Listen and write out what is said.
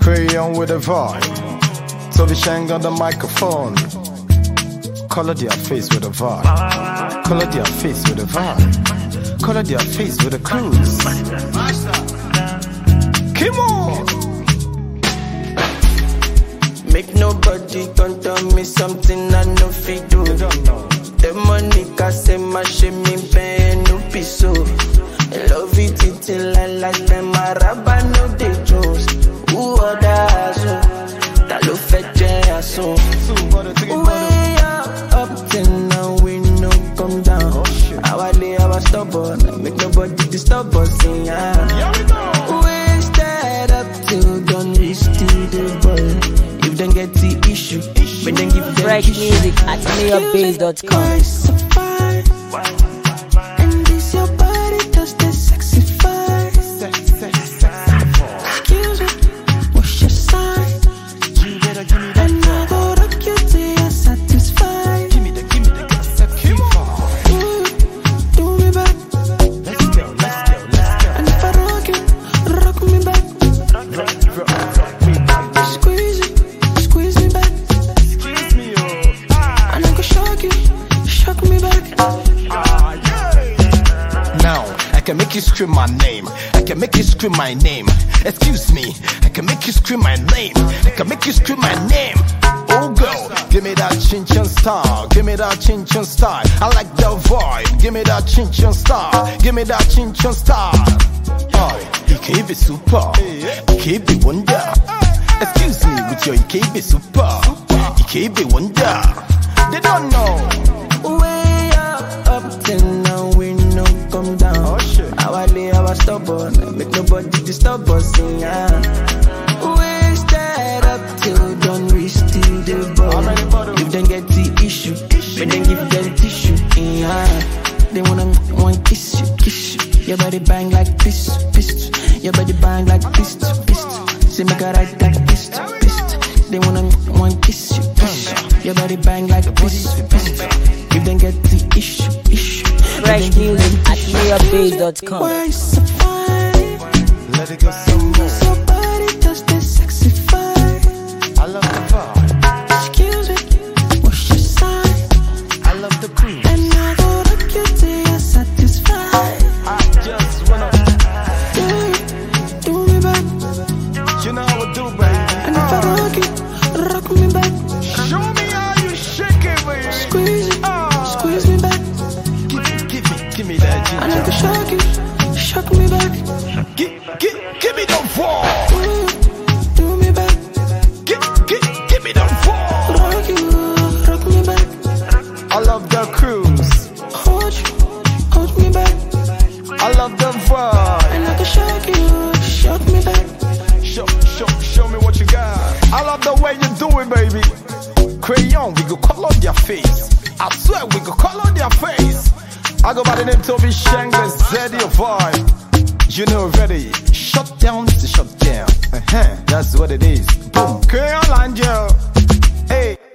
Crayon with a vibe. Toby Shang on the microphone. Color their face with a vibe. Color their face with a vibe. Color their face with a cruise. Come on. Make nobody come tell me something I know fit do. The money can say my shame me pay no piso. I love it till I like them Araba no de Jones. Who other so that lo fetch so. Way up till now we no come down. Our lay our stubborn, make nobody disturb us. Yeah. We stand up till done reach to the ball. If them get the issue, but then give them fresh music at mayorbase.com. And this your body does the sexify. Excuse me, what's your sign? You better give me that. And I go rock you till you're satisfied. Give me the sexy vibe. Do me back. Let's go. And if I rock me back. Rock me back. Squeeze me back. Excuse me, oh. And I go shock me back. Now, I can make you scream my name. I can make you scream my name. Excuse me, I can make you scream my name. I can make you scream my name. Oh girl, give me that chin-chin style. Give me that chin-chin style. I like the vibe. Give me that chin-chin style. Give me that chin-chin style. Oh, you can be super. You can be wonder. Excuse me with your you can be super. You can be wonder. They don't know. Way up till now we no come down. Oh shit. Our lay our stubborn, make nobody disturb us. Yeah. We stand up till done reach to the ball. If them get the issue, but then give them tissue. Yeah. They want kiss you. Your body bang like pistol. Your body bang like pistol. Say make a right like pistol. They want kiss you. Your body bang like pistol. If them get the issue. Fresh music at mayorbase.com. Why you so fine? Let it go some more. Your body does the sexify. I love the vibe. Excuse me, what's your sign? I love the cruise. And I go rock you till you're satisfied. I just wanna Do me back. you know how I do, baby. And if I rock me back. Show me how you shake it, baby. Squeeze me back. Give me that And I go shock me back. Give me the fall. Do me back. Give me the fall. Rock me back. I love the cruise. Hold me back. I love the vibe. And I go shock me back. Show me what you got. I love the way you do it, baby. Crayon, we go color their face. I swear we go color their face. I go by the name Toby Shang, the Zeddy vibe. You know already. Shut down is to shut down. That's what it is. Boom. Crayon Angel. Hey.